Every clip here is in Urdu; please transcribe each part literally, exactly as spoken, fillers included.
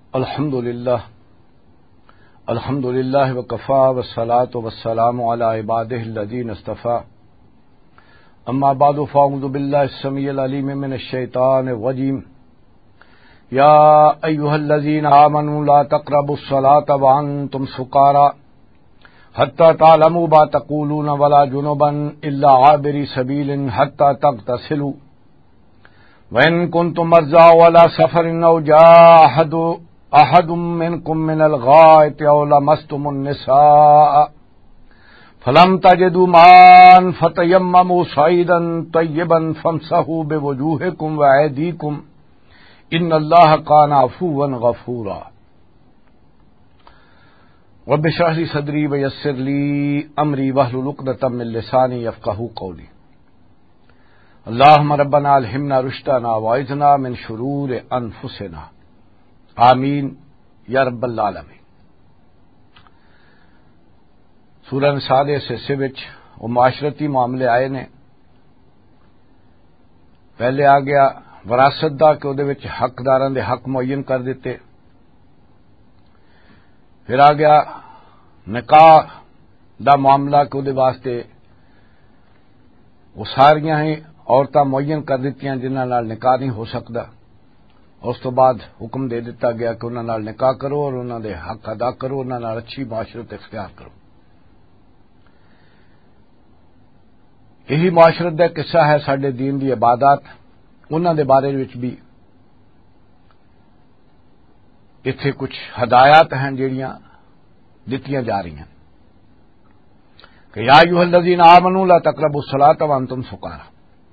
الحمد للہ الحمد للہ وکفا والصلاۃ والسلام علی عبادہ الذین اصطفیٰ اما بعد فاعوذ باللہ السمیع العلیم من الشیطان الرجیم یا ایھا الذین آمنوا لا تقربوا الصلاۃ وانتم سکارى حتی تعلموا ما تقولون ولا جنبا الا عابری سبیل حتی تغتسلوا وإن كنتم مرضى ولا سفر أو جاء أحد أحد منكم من الغائط أو لمستم النساء فلم تجدوا ماء فتيمموا صعيدا طيبا فامسحوا بوجوهكم وأيديكم إن الله كان عفوا غفورا رب اشرح لي صدري ويسر لي أمري واحلل عقدة من لساني يفقهوا قولي اللهم ربنا الہمنا رشدنا واعذنا من شرور انفسنا آمین یا رب العالمین۔ سورہ نساء دے حصے وچ وہ معاشرتی معاملے آئے نے۔ پہلے آ گیا وراثت دا کہ وہ حقداراں دے حق معین کر دیتے، پھر آ گیا نکاح دا معاملہ کہ وہ واسطے وہ ساریاں ہی عورتاں معین کر دیتیاں جنہاں نال نکاح نہیں ہو سکتا۔ اس تو بعد حکم دے دیتا گیا کہ انہاں نال نکاح کرو اور انہاں دے حق ادا کرو، انہاں نال اچھی معاشرت اختیار کرو۔ یہی معاشرت دا قصہ ہے ساڈے دین دی عبادات، انہاں دے بارے وچ بھی ایتھے کچھ ہدایات ہیں جڑیاں دتیاں جا رہی ہیں کہ یا ایھا الذین آمنوا لا تقربوا الصلاۃ وانتم سکارى۔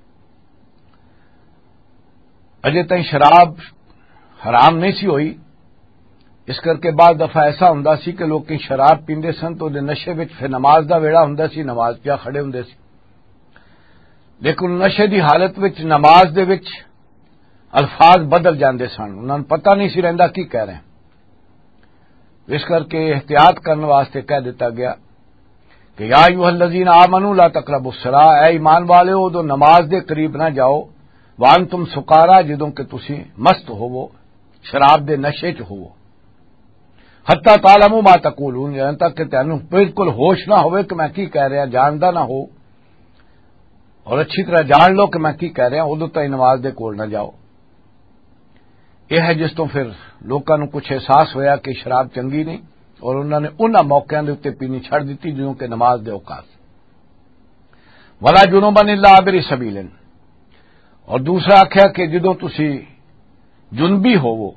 اجے تائیں شراب حرام نہیں سی ہوئی، اس کر کے بعد دفعہ ایسا ہوندا سی کہ لوگ شراب پیندے سن تو دے نشے وچ پھر نماز دا ویڑا ہوندا سی، نماز پیا کھڑے ہوندے سی، لیکن نشے دی حالت وچ نماز دے وچ الفاظ بدل جاندے سن، انہاں نوں پتہ نہیں سی رہندا کی کہہ رہے ہیں۔ اس کر کے احتیاط کرنے واسطے کہہ دیتا گیا کہ یا ایھا الذین آمنوا لا تقربوا الصلاۃ، اے ایمان والو تو نماز دے قریب نہ جاؤ، وانتم سکارى جدوں کہ تسی مست ہوو، شراب دے نشے چ ہوو، حتی تعلموا ما تقولون، یہاں تک کہ تانوں بالکل ہوش نہ ہوئے کہ میں کی کہہ رہا، جاندا نہ ہو اور اچھی طرح جان لو کہ میں کی کہہ رہا، ادوں تک نماز دے کول نہ جاؤ۔ یہ ہے جس تو پھر لوکاں نوں کچھ احساس ہویا کہ شراب چنگی نہیں، اور انہوں نے انہاں موقعوں دے اوتے پینی چھڑ دتی جدوں کہ نماز دے اوقات، ولا جنوبا الا عابری سبیل، اور دوسرا آخیا کہ جدوں تسی جنبی ہوو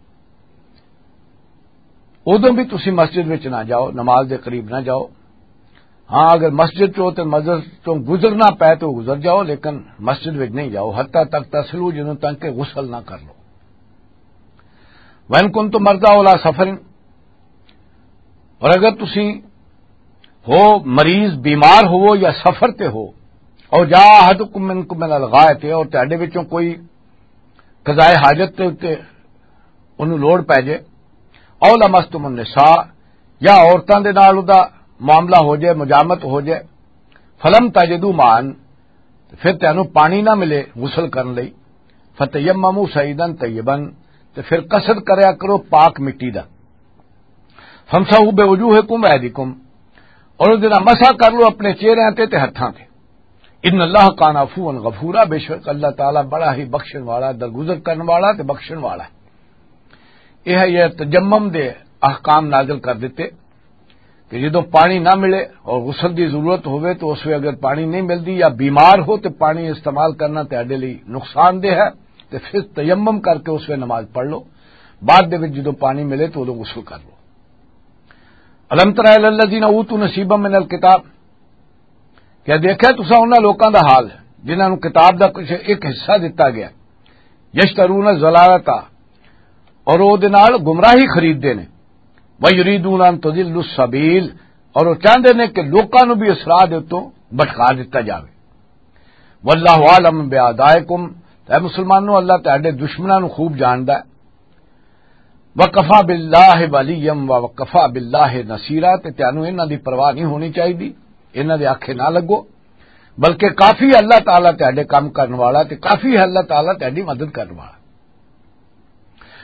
ادوں بھی تسی مسجد وچ نہ جاؤ، نماز دے قریب نہ جاؤ۔ ہاں اگر مسجد چو تے مسجد تو گزرنا پے تو گزر جاؤ، لیکن مسجد وچ نہیں جاؤ حتیٰ تک تغتسلوا، جدوں تک کہ غسل نہ کر لو۔ وَإِن كُنتُم مَرْضَىٰ عَلَىٰ سَفَرٍ، اور اگر تسی ہو مریض بیمار ہو یا سفر تے ہو، اور جا احدکم منکم من الغائط، اور تہاڈے وچوں کوئی قضائے حاجت تے تے انہوں لوڑ پے جے، او لمستم النساء، یا عورتاں دے نال دا معاملہ ہو جائے، مجامت ہو جائے، فلم تجدوا ماء، پھر تانوں پانی نہ ملے غسل کرن لئی، فتیمموا صعیدا طیبا، تے پھر قصد کریا کرو پاک مٹی دا، فامسحوا بوجوہکم وایدیکم، اور اس دن مسح کر لو اپنے چہرے تے تے ہتھاں تے، ان اللہ کان عفوا غفورا، بے شک اللہ تعالی بڑا ہی بخشن والا، درگزر کرنے والا تے بخشن والا ہے۔ یہ ہے یہ تجمم دے احکام نازل کر دیتے کہ جدوں پانی نہ ملے اور غسل دی ضرورت ہوئے تو اس میں اگر پانی نہیں ملتی یا بیمار ہو تو پانی استعمال کرنا تہاڈے لئی نقصان دہ ہے، تو پھر تیمم کر کے اس میں نماز پڑھ لو، بعد دے وچ جدوں پانی ملے تو ادوں غسل کر لو۔ الم تر الی الذین اوتوا نصیبا من الکتاب، کیا دیکھا تسا انہاں لوکاں دا حال جنہاں نوں کتاب دا کچھ ایک حصہ دتا گیا، یشترون الضلالۃ، اور وہ دے نال گمراہی خریدتے نے، ویریدون ان تضلوا السبیل، اور وہ چاہتے نے کہ لوکاں نوں بھی اس راہ دے اتوں بھٹکا دتا جاوے۔ واللہ عالم باعدائکم، اے مسلمانوں اللہ تہاڈے دشمناں نوں خوب جاندا ہے۔ وکفا باللہ ولیا وکفا باللہ نصیرا، تے تانوں انہاں دی پرواہ نہیں ہونی چاہیے، انہاں دے آکھے نہ لگو، بلکہ کافی اللہ تعالیٰ تہاڈے کام کرنے والا، تے کافی ہے اللہ تعالیٰ تہاڈی مدد کرنے والا۔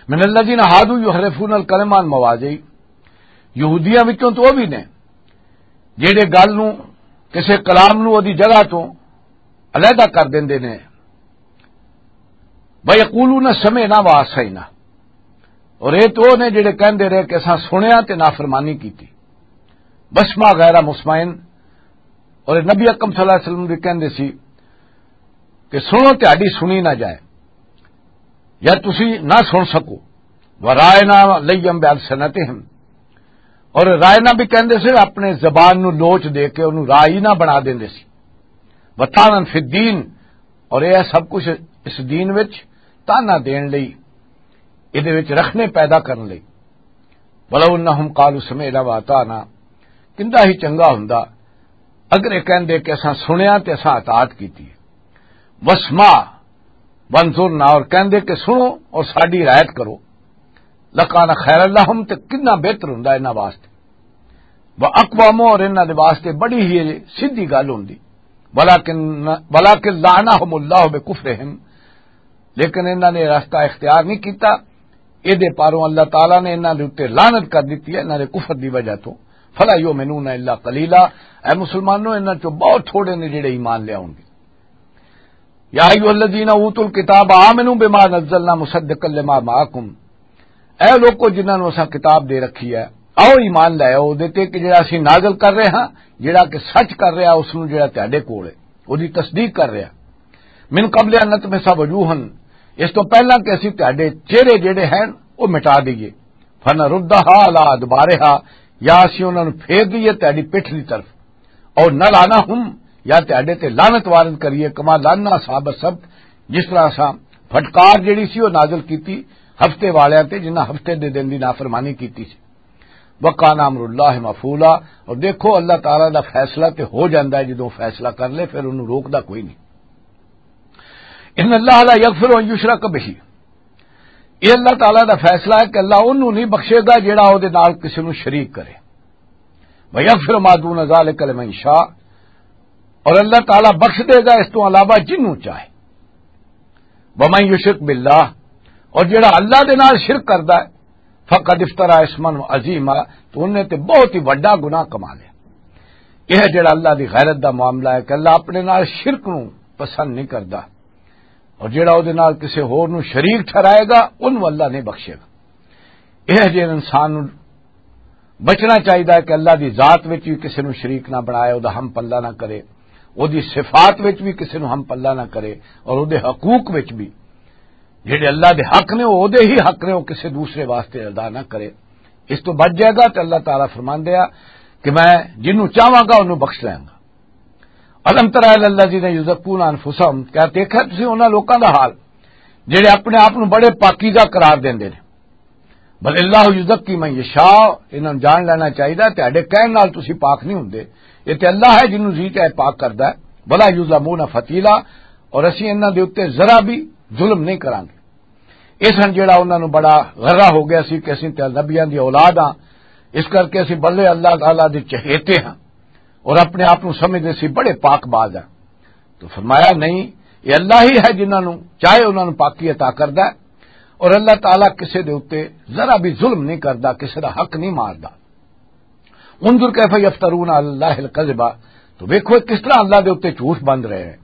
من الذین ہادوا یحرفون الکلم عن مواضع، یہودیاں وچوں تو وہ بھی نے جہے گل نو کسے کلام نو اودی جگہ تو علیحدہ کر دیندے نے، وَيَقُولُونَ سَمِعْنَا وَعَصَيْنَا، اور یہ تو نے جڑے کہندے رہے کہ اساں سنیا تے نافرمانی کیتی، بسما غیر مسمعن، اور نبی اکرم صلی اللہ علیہ وسلم بھی کہندے سی کہ سنو تہاڈی سنی نہ جائے یا تسی نہ سن سکو، وَرَائِنَا لَيًّا بِأَلْسِنَتِهِمْ، اور رائنا بھی کہندے سے اپنے زبان نو لوچ دے کے انہوں رائی نہ بنا دیندے سی، وَطَعْنًا فِي الدِّينِ، اور یہ سب کچھ اس دین وچ تانا دین لئی، ادھے وچ رکھنے پیدا کرن لئی، وَلَوْ أَنَّهُمْ قَالُوا سَمِعْنَا وَأَطَعْنَا، کندا ہی چنگا ہوندا اگر یہ کہندے کہ اساں سنیا تے اساں اطاعت کیتی ہے، وَاسْمَعْ وَانظُرْنَا، اور کہندے کہ سنو اور ساڈی رعایت کرو، لَكَانَ خَيْرًا لَهُمْ، تے کتنا بہتر ہوندا انہاں واسطے، وَأَقْوَمُ، اور انہاں دے واسطے بڑی ہی سیدھی گل ہوندی، وَلَكِن وَلَكِن لَعَنَهُمُ اللَّهُ بِكُفْرِهِمْ، لیکن انہاں نے راستہ اختیار نہیں کیتا، ایدے پاروں اللہ تعالیٰ نے انہاں دے اوتے لعنت کر دتی ہے انہاں دے کفر دی وجہ تو، فلا یؤمنون الا قلیلا، اے مسلمانوں انہاں چوں بہت تھوڑے نے جڑے ایمان لے آؤں گے۔ یا ایھا الذین اوتوا الکتاب آمنوا بما نزلنا مصدقا لما معکم، اے لوگو جنہاں نوں اساں کتاب دے رکھی ہے، آؤ ایمان لے آؤ دے تے کہ جڑا اسی نازل کر رہے ہاں، جڑا کہ سچ کر رہا اس نوں جڑا تہاڈے کول ہے اودی تصدیق کر رہا، من قبل ان نطمس وجوہن، اس تو پہلا کہ اسی تہاڈے چہرے جڑے ہیں وہ مٹا دئیے، فنردھا علی ادبارہا، یا اسی انہاں نوں پھیر دئیے تہاڈی پٹھ دی طرف، اور نہ لانا ہم، یا تہاڈے تے لعنت وارد کریے، کما لانا اصحاب السبت، جس طرح اساں پھٹکار جڑی سی وہ نازل کیتی ہفتے والیاں تے جنہاں ہفتے دے دن دی نافرمانی کیتی سی، وکان امر اللہ مفعولا، اور دیکھو اللہ تعالیٰ دا فیصلہ تے ہو جاندا ہے، جدوں فیصلہ کر لے پھر انہوں روکدا کوئی نہیں۔ ان اللہ لا یغفر ان یشرک بہ، یہ اللہ تعالیٰ دا فیصلہ ہے کہ اللہ انہوں نہیں بخشے گا جیڑا او دے نال کسی نوں شریک کرے، ویغفر ما دون ذلک لمن شاء، اور اللہ تعالیٰ بخش دے گا اس تو علاوہ جنوں چاہے، ومن یشرک باللہ، اور جیڑا اللہ دے نال شرک کردا ہے، فقد افترا اسما عظیما، تو انہیں تے بہت ہی بڑا گناہ کما لیا۔ یہ جڑا اللہ دی غیرت دا معاملہ ہے کہ اللہ اپنے نال شرک نو پسند نہیں کردا، اور جڑا او دے نال کسے ہور نو شریک ٹھہرائے گا انہوں اللہ نہیں بخشے گا۔ یہ جے انسان نو بچنا چاہیے کہ اللہ دی ذات وچ بھی کسے نو شریک نہ بنائے، او دا ہم پلہ نہ کرے، او دی صفات وچ بھی کسے نو ہم پلہ نہ کرے، اور او دے حقوق وچ بھی جڑے اللہ دے حق نے وہ دے ہی حق نے وہ کسی دوسرے واسطے ادا نہ کرے، اس تو بچ جائے گا تو اللہ تعالیٰ فرماندے ہیں کہ میں جنوں چاہواں گا انہوں بخش لیں گا۔ الم تر الی الذین یزکون انفسہم، کیا دیکھا تسی انہاں لوکاں دا حال جڑے اپنے آپ نوں بڑے پاکیزہ قرار دیندے نے، بل اللہ یزکی من یشاء، انہاں نوں جان لینا چاہیے تہاڈے کہن نال تسی پاک نہیں ہوندے، یہ تے اللہ ہے جنوں جی چاہے پاک کردا ہے، ولا یظلمون فتیلا، اور اسی انہاں دے اوتے ذرا بھی ظلم نہیں کران گے۔ اس ہن جڑا انہاں نوں بڑا غرہ ہو گیا سی کہ اسی تے نبیاں دی اولاد ہاں، اس کر کے اسی بلے اللہ تعالیٰ دے چہیتے ہاں اور اپنے آپ کو سمجھدے سی بڑے پاک باز ہیں، تو فرمایا نہیں، یہ اللہ ہی ہے جنہاں نوں چاہے انہاں نوں پاکی عطا کردا ہے، اور اللہ تعالیٰ کسے دے اوتے ذرا بھی ظلم نہیں کردا، کسے دا حق نہیں ماردا۔ انظر کیف یفترون علی اللہ الکذب، تو دیکھو کس طرح اللہ دے اوتے جھوٹ باندھ رہے ہیں،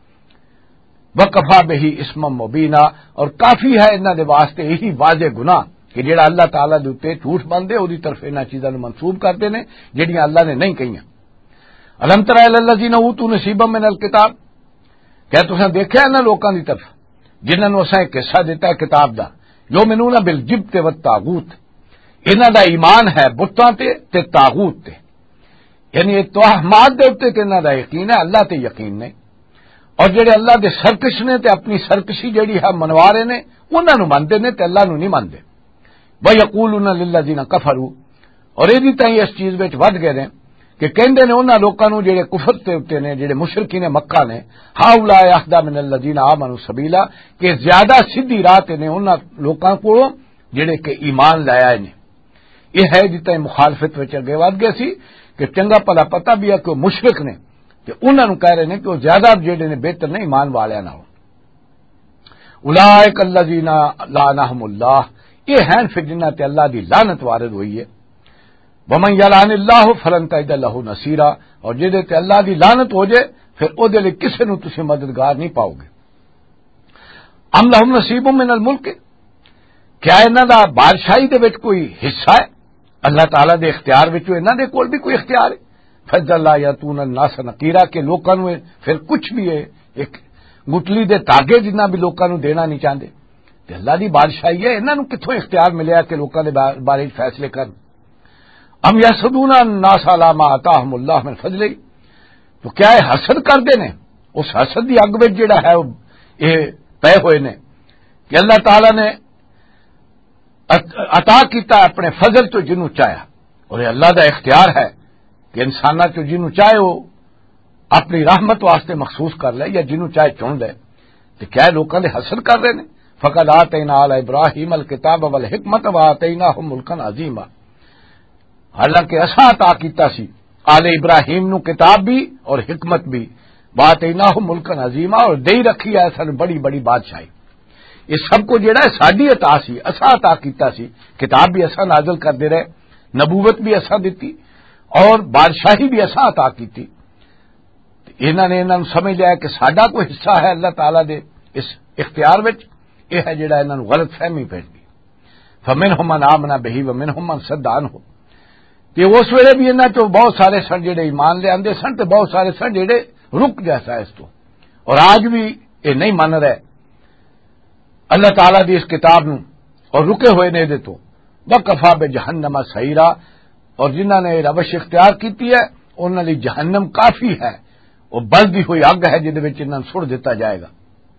وکفا بہ اسما مبینا، اور کافی ہے انہاں دے واسطے یہی واضح گناہ کہ جڑا اللہ تعالیٰ دے اوتے جھوٹ باندھے اودی طرف انہاں چیزاں نوں منسوب کردے نے جڑیاں اللہ نے نہیں کہیاں۔ الم تر الی الذین اوتوا نصیبا من الکتاب، کیا تساں دیکھیا انہاں لوکاں دی طرف جنہاں نوں اساں ایک حصہ دیتا ہے کتاب دا، یؤمنون بالجبت والطاغوت، انہاں دا ایمان ہے بتاں تے تے طاغوت تے، یعنی یہ توہمات دے اوتے کہ انہاں دا یقین ہے، اللہ تے یقین نہیں، اور جڑے اللہ دے سرکش نے تے اپنی سرکشی جڑی ہے منوا رہے نے انہاں نوں مندے نے تے اللہ نوں نہیں مندے۔ وَيَقُولُونَ لِلَّذِينَ كَفَرُوا، اور یہ بھی تائیں اس چیز وچ ود گئے نے کہ کہندے نے انہاں لوکاں نوں جڑے کفر تے اوتے نے، جڑے مشرکین مکہ نے، ہؤلاء اہدی من الذین آمنوا سبیلا، کہ زیادہ سیدھی راہ تے نے انہاں لوکاں کو جڑے کہ ایمان لایا نے۔ یہ ہے جتنے مخالفت وچ اگے ود گئے سی کہ چنگا پلا پتہ بھی ہے کہ وہ مشرک نے، کہ انہاں نوں کہہ رہے نے کہ وہ زیادہ جڑے نے بہتر نے ایمان والیاں نال۔ اولئک الذین لعنہم اللہ، یہ ہیں پھر جنہ تے اللہ دی لعنت وارد ہوئی ہے. ومن یلعن اللہ فلن تجد لہ نصیرا، اور جہدے تے اللہ دی لعنت ہو جائے پھر او دے لئے کسے نو تسی مددگار نہیں پاؤ گے. ام لہم نصیب من الملک، کیا انہاں دا بادشاہی دے وچ کوئی حصہ ہے؟ اللہ تعالی دے اختیار وچ انہاں دے کول بھی کوئی اختیار ہے؟ فضل لا یاتون الناس نقیرا، کہ لوکاں نو پھر کچھ بھی ہے ایک گٹلی دے تاگے جنہ بھی لوکاں نو دینا نہیں چاہندے. تے اللہ دی بادشاہی ہے، انہاں نو کتھوں اختیار ملیا کہ لوکاں دے بارے فیصلے کرن؟ ام یحسدون الناس علی ما آتاہم اللہ من فضلہ، تو کیا یہ حسد کردے نے اس حسد دی اگ وچ جڑا ہے یہ پے ہوئے نے کہ اللہ تعالی نے عطا کیتا اپنے فضل تو جنوں چاہیا، اور یہ اللہ دا اختیار ہے کہ انساناں تو جنوں چاہے وہ اپنی رحمت واسطے مخصوص کر لے یا جنوں چاہے چن لے. تو کیا لوکاں دے حسد کر رہے نے؟ فقد آتینا آل ابراہیم الکتاب والحکمت وآتیناہم ملکا عظیما، حالانکہ اساں عطا کیتا سی آل ابراہیم نو کتاب بھی اور حکمت بھی، وآتیناہم ملکا عظیما، اور دے رکھی ہے سن بڑی بڑی بادشاہی. یہ سب کو جڑا ہے ساڈی عطا سی، اساں عطا کیتا سی، کتاب بھی اساں نازل کردے رہے، نبوت بھی اساں دتی اور بادشاہی بھی اساں عطا کیتی. انہاں نے انہاں نوں سمجھ لیا کہ ساڈا کوئی حصہ ہے اللہ تعالی دے اس اختیار وچ، یہ ہے جڑا انہاں نوں غلط فہمی پھیل گئی. فمنہم من آمن بہ ومنہم من صد عنہ، کہ اس ویلے بھی انہاں چوں بہت سارے سن جڑے ایمان لے آندے سن تے بہت سارے سن جڑے رک جیسا اس تو، اور آج بھی یہ نہیں من رہے اللہ تعالی دی اس کتاب نوں اور رکے ہوئے نے دے تو. وکفا بجہنم سعیرا، اور جنہاں نے روش اختیار کیتی ہے انہاں لئی جہنم کافی ہے، وہ بلدی ہوئی اگ ہے جہدے وچ انہاں نوں سٹ دتا جائے گا.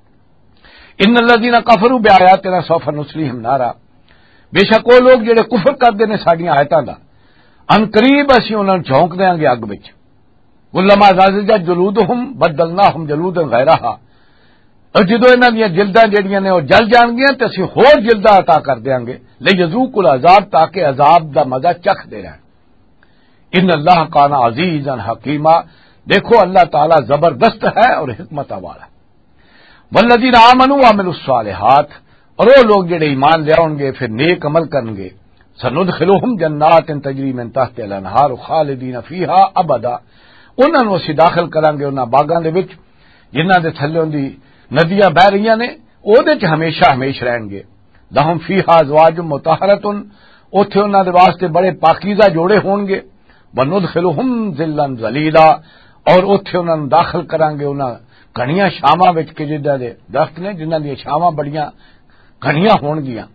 ان الذین کفروا بآیاتنا سوف نصلیہم نارا، بے شک وہ لوگ جڑے کفر کردے نے ساڈیاں آیتاں دا ان قریب اسی انہاں نوں جھونک دیاں گے اگ وچ. کلما نضجت جلودہم بدلناہم جلودا غیرہا، اور جدو انہاں دیاں جلداں جڑیاں نے وہ جل جان گیاں تے اسی ہور جلداں عطا کر دیاں گے لیذوقوا العذاب، تاکہ عذاب دا مزہ چکھ دے رہن. ان اللہ کان عزیزا حکیما، دیکھو اللہ تعالی زبردست ہے اور حکمت والا. والذین آمنوا وعملوا الصالحات، اور وہ لوگ جڑے ایمان لے آؤں گے پھر نیک عمل کرن گے، سندخلہم جنات تجری من تحت الانہار خالدین فیہا ابدا، انہاں نوں اسی داخل کران گے انہاں باغاں دے وچ جنہاں دے تھلوں دی ندیاں بہ رہیاں نے، او دے چ ہمیشہ ہمیش رہن گے. لہم فیہا ازواج مطہرۃ، اوتھے انہاں دے واسطے بڑے پاکیزہ جوڑے ہون گے. وندخلہم ذلا ذلیلا، اور اوتھے انہاں نوں داخل کران گے انہاں گھنیاں شاماں وچ کہ جداں دے درخت نے جنہاں دی شاماں بڑیاں گھنیاں ہون گیاں.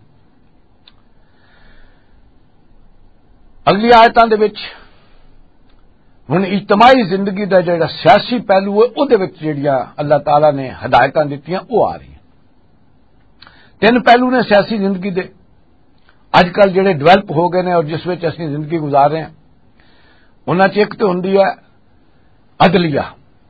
اگلی آیتاں دے وچ ہن اجتماعی زندگی دا جڑا سیاسی پہلو ہے او دے وچ جڑیاں اللہ تعالی نے ہدایتاں دتیاں او آ رہی ہیں. تین پہلو نے سیاسی زندگی دے اج کل جڑے ڈیولپ ہو گئے نے اور جس وچ اسی زندگی گزار رہے ہیں، انہاں چ ایک تے ہوندی ہے عدلیہ،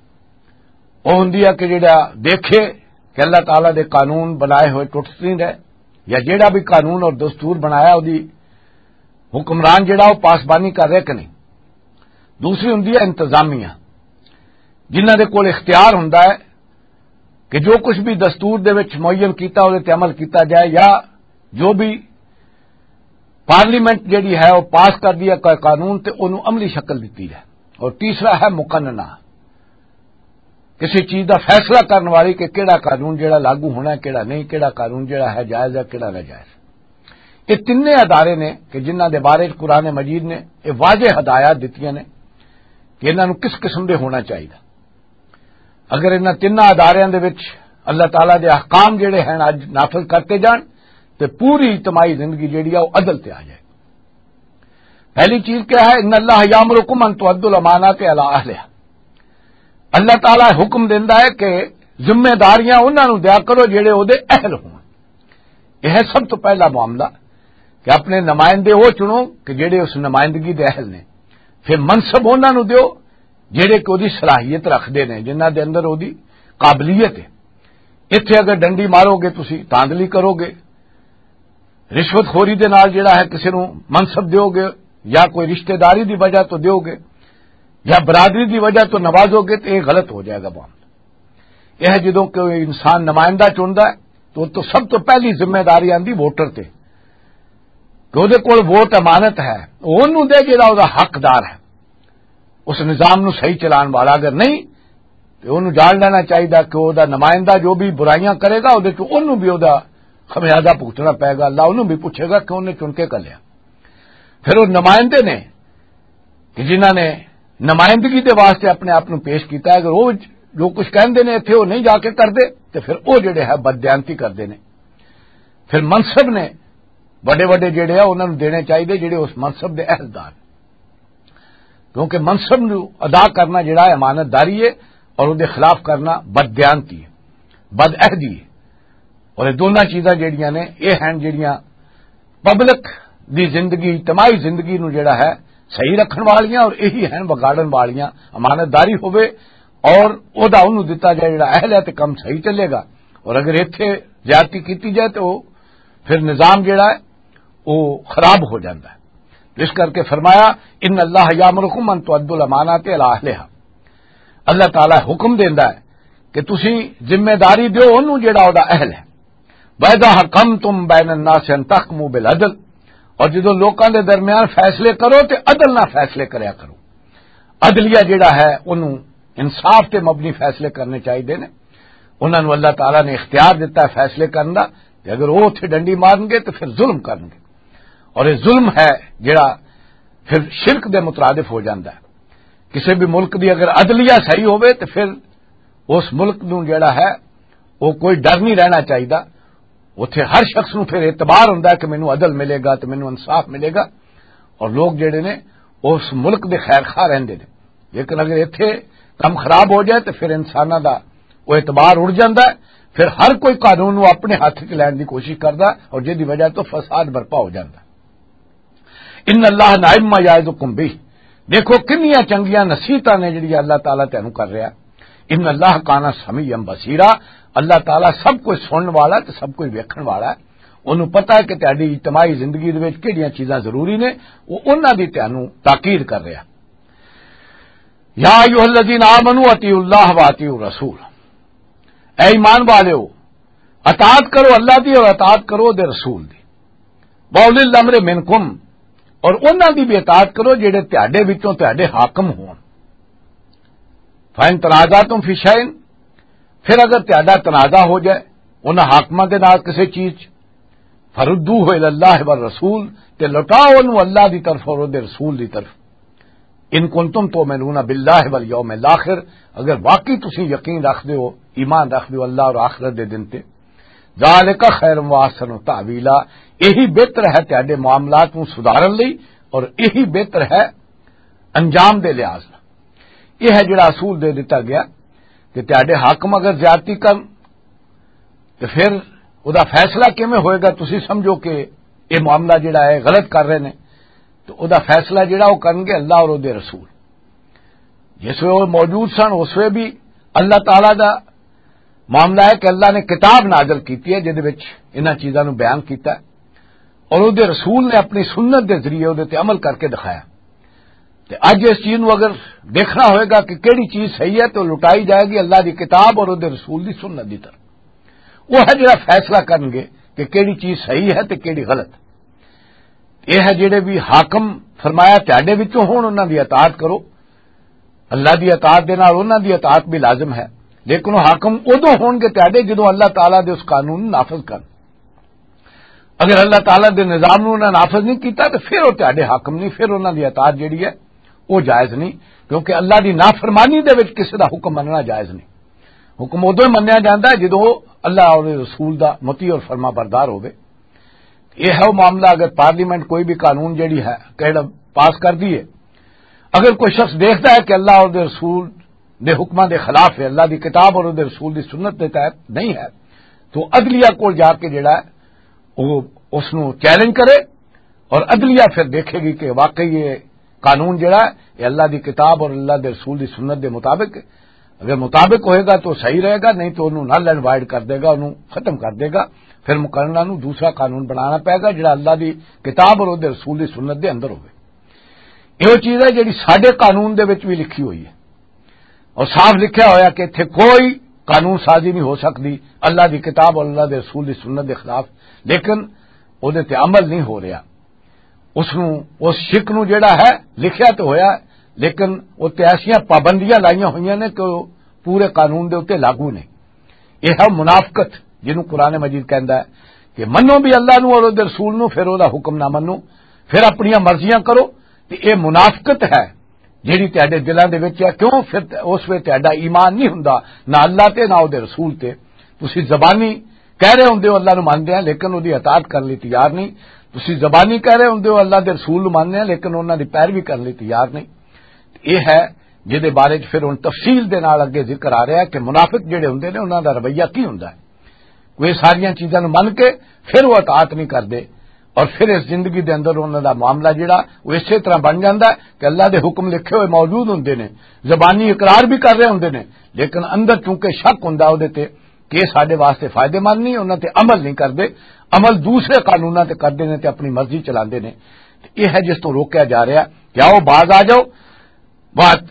وہ ہوندی ہے کہ جڑا دیکھے کہ اللہ تعالی دے قانون بنائے ہوئے ٹوٹ نہیں رہے، یا جڑا بھی قانون اور دستور بنایا وہ حکمران جڑا وہ پاسبانی کر رہے کہ نہیں. دوسری ہوندی ہے انتظامیہ، جنہاں دے کول اختیار ہوندا ہے کہ جو کچھ بھی دستور دے وچ معین کیتا وہ تے عمل کیتا جائے، یا جو بھی پارلیمنٹ جڑی ہے وہ پاس کر دیا کوئی قانون تے انہوں عملی شکل دیتی جائے. اور تیسرا ہے مقننہ، کسی چیز دا فیصلہ کرنے والی کہ کیڑا قانون جڑا لاگو ہونا ہے کیڑا نہیں، کیڑا قانون جڑا ہے جائز ہے کیڑا ناجائز. یہ تینے ادارے نے کہ جنہاں دے بارے قرآن مجید نے یہ واضح ہدایات دتیاں نے کہ انہاں نوں کس قسم دے ہونا چاہیے. اگر انہاں تیناں اداریاں دے وچ اللہ تعالی دے احکام جڑے ہیں اج نافذ کرتے جان تو پوری اجتماعی زندگی جڑی ہے وہ عدل تے آ جائے. پہلی چیز کیا ہے؟ ان اللہ یامرکم ان تؤدوا الامانات الی اہلھا، اللہ تعالی حکم دیندا ہے کہ ذمہ داریاں انہاں نوں دیا کرو جڑے او دے اہل ہون. یہ ہے سب تو پہلا معاملہ کہ اپنے نمائندے وہ چنو کہ جڑے اس نمائندگی دے اہل نے. پھر منصب انہاں نوں دیو جڑے کہ اودی صلاحیت رکھدے نے، جنہاں دے اندر اودی قابلیت ہے. ایتھے اگر ڈنڈی مارو گے تسی تاندلی کرو گے، رشوت خوری دے نال جڑا ہے کسی نوں منصب دیو گے، یا کوئی رشتہ داری دی وجہ تو دیو گے، یا برادری دی وجہ تو نوازو گے، تو یہ غلط ہو جائے گا معاملہ. یہ ہے جدوں کوئی انسان نمائندہ چندا ہے تو تو سب تو پہلی ذمہ داری آندی ووٹر تے کہ وہ کول ووٹ امانت ہے انہوں دے جڑا وہ حقدار ہے اس نظام نو صحیح چلان والا، اگر نہیں تو انہوں جان لینا چاہیے کہ وہ نمائندہ جو بھی برائیاں کرے گا وہ بھی وہ خمیازہ پوچھنا پائے گا، اللہ انہوں بھی پوچھے گا کہ انہیں چن کے کر لیا۔ پھر وہ نمائندے نے کہ جنہوں نے نمائندگی کے واسطے اپنے آپ پیش کیتا ہے، اگر وہ جو کچھ کہندے نے اتنے وہ نہیں جا کے کرتے تو پھر وہ جڑے ہے بددیانتی کرتے ہیں۔ پھر منصب نے بڑے بڑے جڑے ہیں انہوں نے دینے چاہیے جڑے اس منصب کے اہلدار، کیونکہ منصب نو ادا کرنا جڑا ہے امانت داری ہے اور وہ خلاف کرنا بددیانتی ہے، بد عہدی ہے، اور یہ دونوں چیزاں جڑیاں نے یہ ہیں جڑیاں پبلک دی زندگی اجتماعی زندگی نو جڑا ہے صحیح رکھن والیاں اور یہی ہیں بگاڑن والیاں۔ امانت داری ہوئے اور او دا انہوں دتا جائے جڑا اہل ہے تو کم صحیح چلے گا، اور اگر ایتھے زیادتی کیتی جائے تو پھر نظام جڑا ہے وہ خراب ہو جاتا ہے۔ اس کر کے فرمایا ان اللہ یامرکم ان تؤدوا الامانات الی اہلھا، اللہ تعالی حکم دیندا ہے کہ تسی ذمہ داری دیو انہوں جڑا او دا اہل ہے۔ وَإِذَا حَكَمْتُمْ بَيْنَ النَّاسِ أَن تَحْكُمُوا بِالْعَدْلِ، اور جدو لوکاں دے درمیان فیصلے کرو تے عدل نہ فیصلے کریا کرو۔ عدلیہ جڑا ہے انہوں انصاف تے مبنی فیصلے کرنے چاہیے نے، انہوں نے اللہ تعالیٰ نے اختیار دیتا ہے فیصلے کرنے دا، کہ اگر وہ اتنے ڈنڈی مارن گے تو پھر ظلم کرن گے، اور یہ ظلم ہے جڑا پھر شرک دے مترادف ہو جاتا ہے۔ کسی بھی ملک دی اگر عدلیہ صحیح ہوئے تو پھر اس ملک نو جڑا ہے وہ کوئی ڈر نہیں رہنا چاہیے، اتنے ہر شخص نو پھر اعتبار ہوندا ہے کہ مینوں عدل ملے گا تو مینوں انصاف ملے گا، اور لوگ جڑے نے اس ملک دے خیر خواہ رہندے نے۔ لیکن اگر اتنے کم خراب ہو جائے تو پھر انساناں دا وہ اعتبار اڑ جاندا ہے، پھر ہر کوئی قانون نو اپنے ہاتھ چ لین دی کوشش کردا اور جس دی وجہ تو فساد برپا ہو جاندا۔ ان اللہ نعم ما یعظکم بہ، دیکھو کنیاں چنگیاں نصیحتاں نے جڑی اللہ تعالیٰ تینوں کر رہا۔ ان اللہ کان سمیعا بصیرا، اللہ تعالیٰ سب کچھ سنن والا تے سب کچھ ویکھن والا ہے، انہوں پتہ ہے کہ تہاڈی اجتماعی زندگی دے وچ کہڑیاں چیزاں ضروری نے، وہ انہاں دی تینوں تاکید کر رہا۔ یا ایھا الذین آمنوا اطیعوا اللہ واطیعوا الرسول، اے ایمان والےو اطاعت کرو اللہ دی اور اطاعت کرو دے رسول دی، واولی الامر منکم، اور انہاں دی بھی اطاعت کرو جڑے تہاڈے وچوں تہاڈے حاکم ہون۔ فَإِن تَنَازَعْتُمْ فِي شَيْءٍ، پھر اگر تہاڈا تنازع ہو جائے انہاں حاکماں دے نال کسی چیز، فَرُدُّوهُ إِلَى اللَّهِ وَالرَّسُولِ، تے لوٹاؤ انہوں اللہ دی طرف اور دے رسول دی طرف۔ ان کنتم تؤمنون باللہ والیوم الآخر، اگر واقعی تسی یقین رکھ دیو، ایمان رکھ دیو اللہ اور آخرت دے دن تے، ذالک خیر و احسن تاویلا، یہی بہتر ہے تہاڈے معاملات نوں سدھارن لئی اور یہی بہتر ہے انجام دے لحاظ نال۔ یہ ہے جڑا اصول دے دیتا گیا کہ تہاڈے حاکم اگر زیادتی کرن تو پھر او دا فیصلہ کیویں ہوئے گا، تسی سمجھو کہ یہ معاملہ جڑا ہے غلط کر رہے نے، تو او دا فیصلہ جڑا وہ کرن گے اللہ اور او دے رسول۔ جس وے وہ موجود سن اس وے بھی اللہ تعالی دا معاملہ ہے کہ اللہ نے کتاب نازل کیتی ہے جہدے وچ انہاں چیزاں نو بیان کیتا ہے، اور او دے رسول نے اپنی سنت دے ذریعے او دے تے عمل کر کے دکھایا۔ تے اج اس چیز نو اگر دیکھنا ہوئے گا کہ کیڑی چیز صحیح ہے تو لٹائی جائے گی اللہ دی کتاب اور او دے رسول دی سنت دی طرف۔ وہ ہے جڑا فیصلہ کرن گے کہ کیڑی چیز صحیح ہے تے کیڑی غلط۔ یہ ہے جڑے بھی حاکم فرمایا تہاڈے وچوں ہون انہاں دی اطاعت کرو، اللہ دی اطاعت دے نال انہاں دی اطاعت بھی لازم ہے، لیکن وہ حاکم ادو ہون گے تہاڈے جدوں اللہ تعالیٰ دے اس قانون نافذ کرن۔ اگر اللہ تعالیٰ دے نظام نوں انہاں نافذ نہیں کیتا تو پھر وہ تہاڈے حاکم نہیں، پھر انہاں دی اطاعت جڑی ہے وہ جائز نہیں، کیونکہ اللہ دی نافرمانی دے وچ کسی دا حکم مننا جائز نہیں۔ حکم ادو ہی منیا جاندا ہے جدوں اللہ اور رسول دا مطیع اور فرما بردار ہوئے۔ یہ ہے وہ معاملہ، اگر پارلیمنٹ کوئی بھی قانون جڑی ہے کہڑا پاس کر دیے، اگر کوئی شخص دیکھتا ہے کہ اللہ اور دے رسول دے حکماں دے خلاف ہے، اللہ دی کتاب اور دے رسول دی سنت دے تحت نہیں ہے، تو عدلیہ کو جا کے جڑا ہے وہ اس نو چیلنج کرے، اور عدلیہ پھر دیکھے گی کہ واقعی یہ قانون جڑا ہے یہ اللہ دی کتاب اور اللہ دے رسول دی سنت دے مطابق ہے۔ اگر مطابق ہوئے گا تو صحیح رہے گا، نہیں تو انہوں نل اینڈ وائڈ کر دے گا، انہوں ختم کر دے گا، پھر مقررہ نو دوسرا قانون بنانا پائے گا جڑا اللہ دی کتاب اور دے رسول دی سنت دے اندر ہوئے۔ یہ چیز ہے جڑی ساڈے قانون دے وچ بھی لکھی ہوئی ہے، اور صاف لکھیا ہویا کہ اتنے کوئی قانون سازی نہیں ہو سکتی اللہ دی کتاب اور اللہ دے رسول دی سنت دے خلاف، لیکن وہ تے عمل نہیں ہو رہا۔ اس نو اس شک نو جڑا ہے لکھیا تو ہویا لیکن اتنے ایسا پابندیاں لائیاں ہوئی نے کہ پورے قانون دے اتنے لاگو نہیں. یہ ہے منافقت جنہوں قرآن مجید کہندا ہے کہ منو بھی اللہ نو اور دے رسول نو پھر دا حکم نہ منو پھر اپنی مرضیاں کرو. تے یہ منافقت ہے جیڑی تہاڈے دلاں دے وچ ہے. کیوں؟ پھر اس وچ تہاڈا ایمان نہیں ہوندا نہ اللہ تے نہ او دے رسول تے. تسی زبانی کہہ رہے ہوندے ہو اللہ نو مانتے ہیں لیکن اودی اطاعت کرنے لئی تیار نہیں. تسی زبانی کہہ رہے ہوندے ہو اللہ دے رسول نو مانتے ہیں لیکن انہاں دی پیروی کرنے لئی تیار نہیں. یہ ہے جہدے بارے چ پھر ہن تفصیل دے نال اگے ذکر آ رہا ہے کہ منافق جڑے ہوندے نے انہاں دا رویہ کی ہوندا ہے. وہ ساریاں چیزاں نو من کے پھر وہ اطاعت نہیں کردے اور پھر اس زندگی دے اندر انہاں دا معاملہ جڑا وہ اسی طرح بن جاندا ہے کہ اللہ دے حکم لکھے ہوئے موجود ہوندے نے, زبانی اقرار بھی کر رہے ہوندے نے لیکن اندر چونکہ شک ہوندا اودے تے کہ ساڈے واسطے فائدہ مند نہیں, انہاں تے عمل نہیں کردے, عمل دوسرے قانوناں تے کردے نے تے اپنی مرضی چلاندے نے. یہ ہے جس تو روکیا جا رہا کہ آؤ باز آ جاؤ بات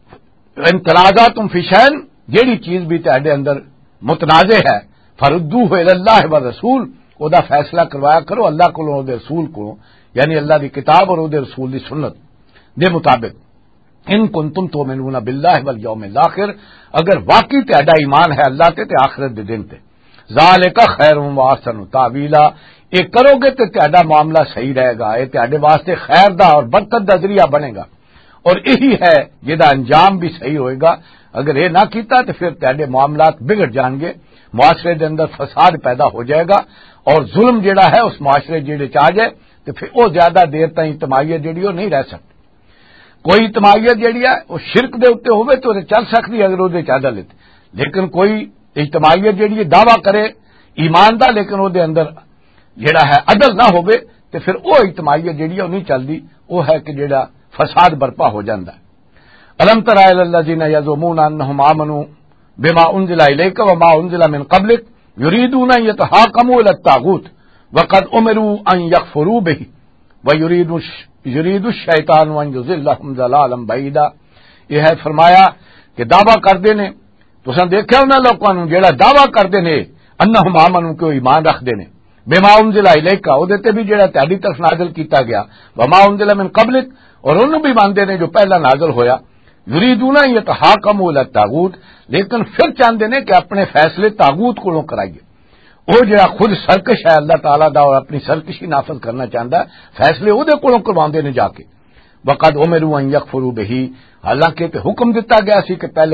انتنازعتم فی شیء جیڑی چیز بھی تہاڈے اندر متنازع ہے فردوہ الی اللہ والرسول او دا فیصلہ کروایا کرو اللہ کولوں او دے رسول کولوں یعنی اللہ دی کتاب اور او دے رسول دی سنت دے مطابق. ان کنتم تؤمنون باللہ والیوم الاخر اگر واقعی تہاڈا ایمان ہے اللہ تے تے آخرت دے دن تے. ذالک خیر و احسن تاویلا یہ کرو گے تے تہاڈا معاملہ صحیح رہے گا, یہ تہاڈے واسطے خیر دا اور برکت دا ذریعہ بنے گا اور یہی ہے جہاں انجام بھی صحیح ہوئے گا. اگر یہ نہ کیتا تو پھر تہاڈے معاملات بگڑ جان گے, معاشرے دے اندر فساد پیدا ہو جائے گا اور ظلم جڑا ہے اس معاشرے جڑے چ آ جائے تو پھر وہ زیادہ دیر تک اجتماعیت جڑی وہ نہیں رہ سکتی. کوئی اجتماعیت جڑی ہے وہ شرک دے اوتے ہوے تو چل سکتی اگر وہ عدالت, لیکن کوئی اجتماعیت جڑی دعویٰ کرے ایمان دا لیکن وہ دے اندر جڑا ہے عدل نہ ہوے تو پھر وہ اجتماعیت جڑی ہے وہ نہیں چلتی, وہ ہے کہ جڑا فساد برپا ہو جاتا ہے. الم تر الی الذین یزعمون انہم آمنوا بما انزل الیک وما انزل من قبلک یریدون ان یتحاکموا الی الطاغوت وقد امروا ان یکفروا به ویرید یرید الشیطان ان یضلهم ضلالا بعیدا. یہ ہے فرمایا کہ دعویٰ کردے نے تساں دیکھیا انہاں لوکاں نوں جڑا دعویٰ کردے نے انہم آمنوا کہ ایمان رکھدے نے بما انزل الیک اودے تے بھی جڑا تہاڈی طرف نازل کیتا گیا وما انزل من قبلک اور انہوں بھی مانتے نے جو پہلا نازل ہویا. یریدون یتحاکموا الی الطاغوت لیکن پھر چاہتے نے کہ اپنے فیصلے طاغوت کولوں کرائیے. وہ جڑا خود سرکش ہے اللہ تعالیٰ دا اور اپنی سرکشی نافذ کرنا چاہتا ہے فیصلے وہ کولوں کرواندے نے جا کے. وقد امروا ان یکفروا به حالانکہ تے حکم دتا گیا سی کہ پہلے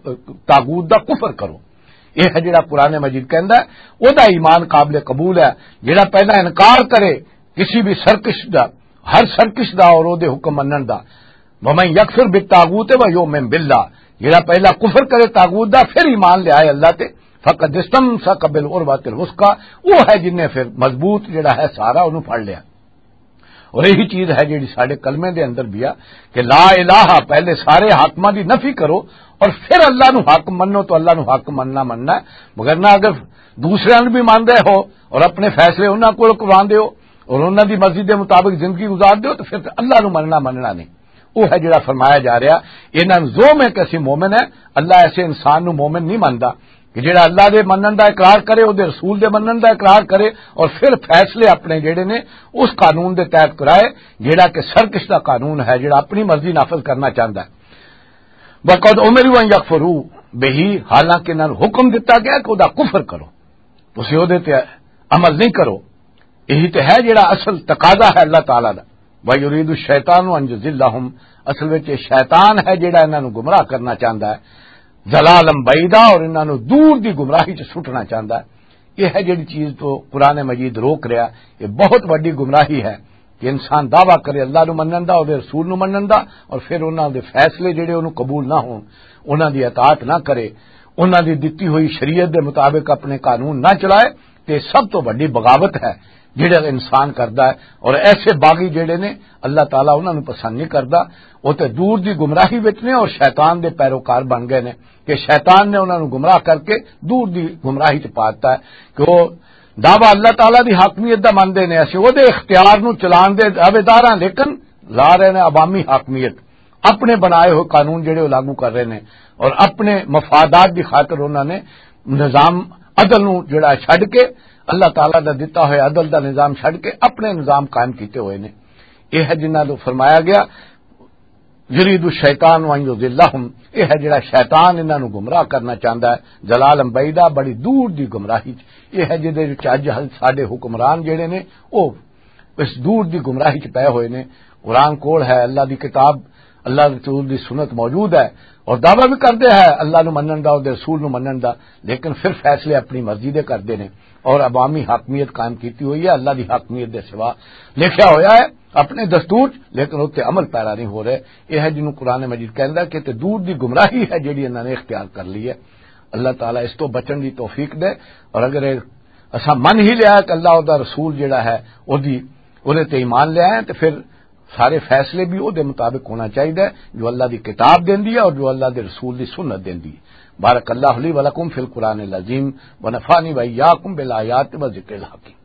طاغوت دا کفر کرو. یہ ہے جڑا قرآن مجید کہندا ہے او دا ایمان قابل قبول ہے. جڑا پہلا انکار کرے کسی بھی سرکش دا ہر سرکش دا اور او دے حکم منن دا ومن یکفر بالطاغوت و یؤمن باللہ جڑا پہلا کفر کرے طاغوت دا پھر ایمان لے آئے اللہ تے فقد استمسک بالعروۃ الوثقی وہ ہے جن نے پھر مضبوط جڑا ہے سارا انہوں پڑھ لیا. اور یہی چیز ہے جڑی ساڈے کلمے دے اندر بھی ہے کہ لا الہ پہلے سارے حاکماں دی نفی کرو اور پھر اللہ نو حاکم منو تو اللہ نو حاکم مننا مننا ہے. مگر نہ اگر دوسرے نو بھی مان رہے ہو اور اپنے فیصلے انہاں کول کرواندے ہو اور انہاں دی مرضی دے مطابق زندگی گزار دیو تو پھر اللہ نو مننا مننا نہیں. وہ ہے جڑا فرمایا جا رہا انہاں زو میں کسی مومن ہے اللہ ایسے انسان نو مومن نہیں ماندا کہ جڑا اللہ دے منن دا اقرار کرے او دے رسول دے منن دا اقرار کرے اور پھر فیصلے اپنے جڑے نے اس قانون دے تحت کرائے جڑا کہ سرکش دا قانون ہے جڑا اپنی مرضی نافذ کرنا چاہتا ہے. وقد امروا ان یکفروا به حالانکہ انہاں نوں حکم دتا گیا کہ او دا کفر کرو تسی او دے تے عمل نہیں کرو. یہی تے ہے جڑا اصل تقاضا ہے اللہ تعالی دا. وَيُرِيدُ الشَّيْطَانُ أَن يُضِلَّهُمْ اصل وچ شیطان ہے جڑا انہاں نوں گمراہ کرنا چاہندا ہے ضلالًا بعیدا اور انہاں نوں دور دی گمراہی چ سٹنا چاہندا ہے. یہ ہے جڑی چیز تو قرآن مجید روک رہا یہ بہت بڑی گمراہی ہے کہ انسان دعویٰ کرے اللہ نو منن دا اور رسول نو منن دا اور پھر انہاں دے فیصلے جڑے انہوں قبول نہ ہون انہاں دی اطاعت نہ کرے انہاں دی دتی ہوئی شریعت دے مطابق اپنے قانون نہ چلائے تے سب تو بڑی بغاوت ہے جڑا انسان کردا ہے. اور ایسے باغی جڑے نے اللہ تعالیٰ انہاں نوں پسند نہیں کردا وہ تے دور دی گمراہی وچ نے اور شیطان دے پیروکار بن گئے نے کہ شیطان نے انہاں نوں گمراہ کر کے دور دی گمراہی چ پاتا ہے کہ وہ دعویٰ اللہ تعالیٰ دی حاکمیت دا مندے نے اسی وہ دے اختیار نوں چلان دے دعویدار ہاں لیکن لا رہے نے عوامی حاکمیت اپنے بنائے ہوئے قانون جڑے وہ لاگو کر رہے نے اور اپنے مفادات دی خاطر انہاں نے نظام عدل نوں جڑا چھڈ کے اللہ تعالیٰ دا دتا ہوئے عدل دا نظام چھڈ کے اپنے نظام قائم کیتے ہوئے نے. یہ ہے جنہاں تو فرمایا گیا یرید الشیطان وان یضلہم، یہ ہے جڑا شیطان انہاں نو گمراہ کرنا چاہندا ہے ضلالم بعیدا، بڑی دور دی گمراہی، یہ ہے جدے وچ اج ساڈے حکمران جڑے نے او اس دور دی گمراہی چ پے ہوئے نے۔ قرآن کول ہے، اللہ دی کتاب، اللہ دے رسول دی سنت موجود ہے، اور دعویٰ بھی کرتے ہیں اللہ نو منن دا اور رسول نو منن دا، لیکن پھر فیصلے اپنی مرضی دے کردے نے، اور عوامی حاکمیت قائم کیتی ہوئی ہے اللہ دی حاکمیت دے سوا، لکھیا ہویا ہے اپنے دستور، لیکن اس تے عمل پیرا نہیں ہو رہے۔ یہ ہے جنوں قرآن مجید کہندا کہ تے دور دی گمراہی ہے جڑی انہاں نے اختیار کر لی ہے۔ اللہ تعالیٰ اس تو بچن دی توفیق دے، اور اگر اساں من ہی لیا کہ اللہ اور دا رسول جڑا ہے او دی اودے تے ایمان لے آئے تو پھر سارے فیصلے بھی او دے مطابق ہونا چاہیے جو اللہ دی کتاب دیندی ہے اور جو اللہ دے رسول دی سنت دیندی ہے۔ بارک اللہ لی ولکم فی القرآن العظیم ونفعنی وإیاکم بالآیات و ذکر الحکیم۔